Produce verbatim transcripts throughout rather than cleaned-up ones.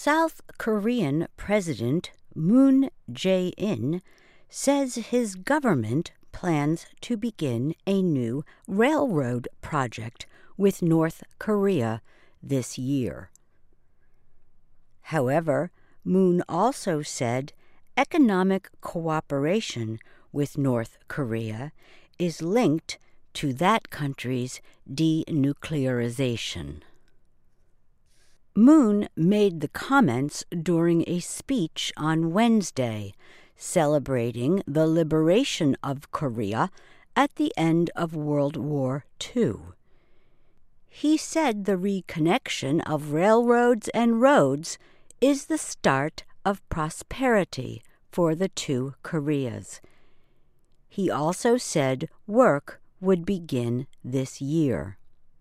South Korean President Moon Jae-in says his government plans to begin a new railroad project with North Korea this year. However, Moon also said economic cooperation with North Korea is linked to that country's denuclearization. Moon made the comments during a speech on Wednesday, celebrating the liberation of Korea at the end of World War Two. He said the reconnection of railroads and roads is the start of prosperity for the two Koreas. He also said work would begin this year.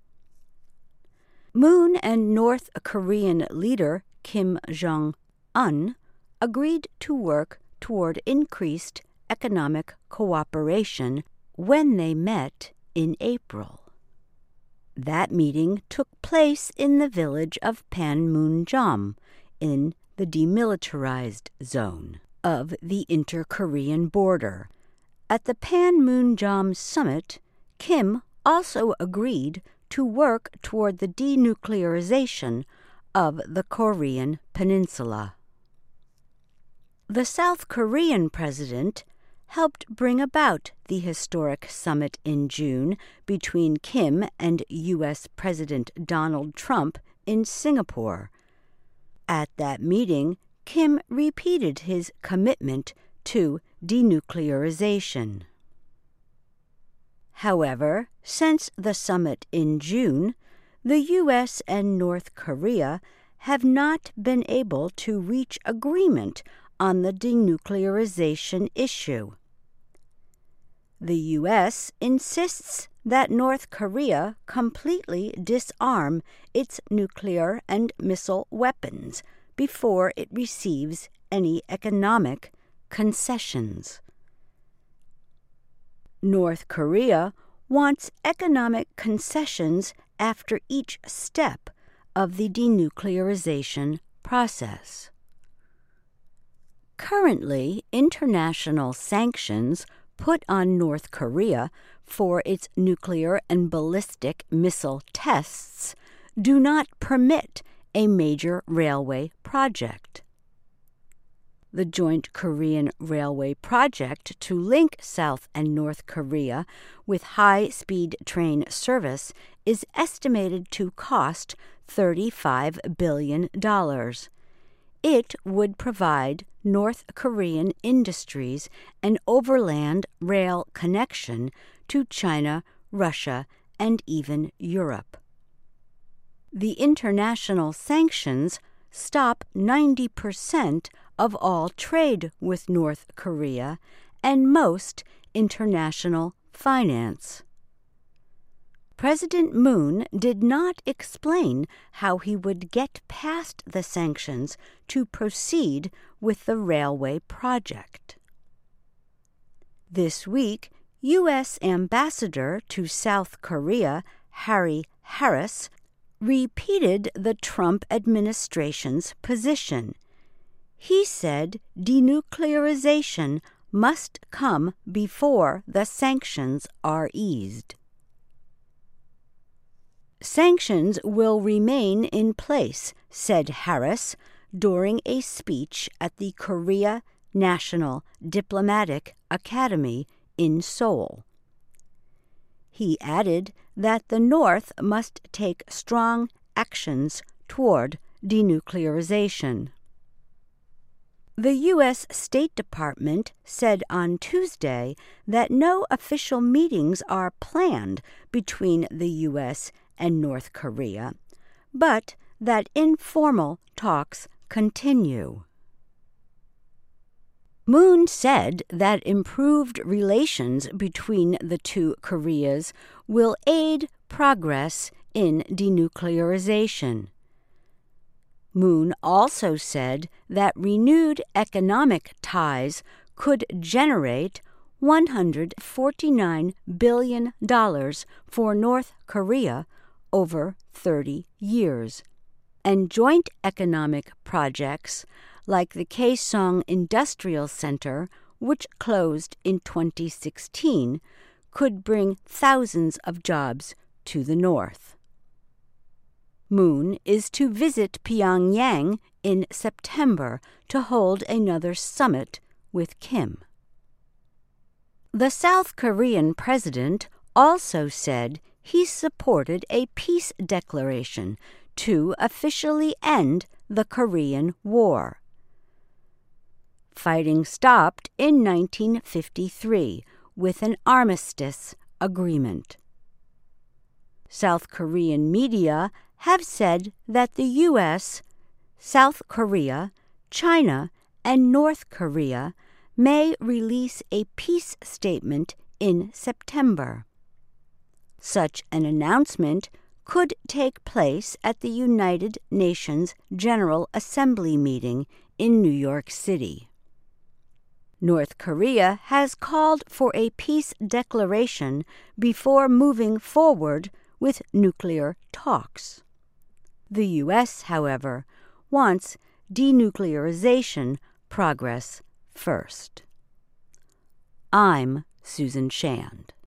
Moon and North Korean leader Kim Jong-un agreed to work toward increased economic cooperation when they met in April. That meeting took place in the village of Panmunjom in the demilitarized zone of the inter-Korean border. At the Panmunjom summit, Kim also agreed to work toward the denuclearization of the Korean peninsula. The South Korean president helped bring about the historic summit in June between Kim and U S President Donald Trump in Singapore. At that meeting, Kim repeated his commitment to denuclearization. However, since the summit in June, the U S and North Korea have not been able to reach agreement on the denuclearization issue. The U S insists that North Korea completely disarm its nuclear and missile weapons before it receives any economic concessions. North Korea wants economic concessions after each step of the denuclearization process. Currently, international sanctions put on North Korea for its nuclear and ballistic missile tests do not permit a major railway project. The joint Korean railway project to link South and North Korea with high-speed train service is estimated to cost thirty-five billion dollars. It would provide North Korean industries an overland rail connection to China, Russia, and even Europe. The international sanctions stop ninety percent of all trade with North Korea and most international finance. President Moon did not explain how he would get past the sanctions to proceed with the railway project. This week, U S Ambassador to South Korea Harry Harris repeated the Trump administration's position. He said denuclearization must come before the sanctions are eased. Sanctions will remain in place, said Harris during a speech at the Korea National Diplomatic Academy in Seoul. He added that the North must take strong actions toward denuclearization. The U S State Department said on Tuesday that no official meetings are planned between the U S and North Korea, but that informal talks continue. Moon said that improved relations between the two Koreas will aid progress in denuclearization. Moon also said that renewed economic ties could generate one hundred forty-nine billion dollars for North Korea over thirty years. and joint economic projects like the Kaesong Industrial Center, which closed in twenty sixteen, could bring thousands of jobs to the North. Moon is to visit Pyongyang in September to hold another summit with Kim. The South Korean president also said he supported a peace declaration to officially end the Korean War. Fighting stopped in nineteen fifty-three with an armistice agreement. South Korean media have said that the U S, South Korea, China, and North Korea may release a peace statement in September. Such an announcement could take place at the United Nations General Assembly meeting in New York City. North Korea has called for a peace declaration before moving forward with nuclear talks. The U S, however, wants denuclearization progress first. I'm Susan Shand.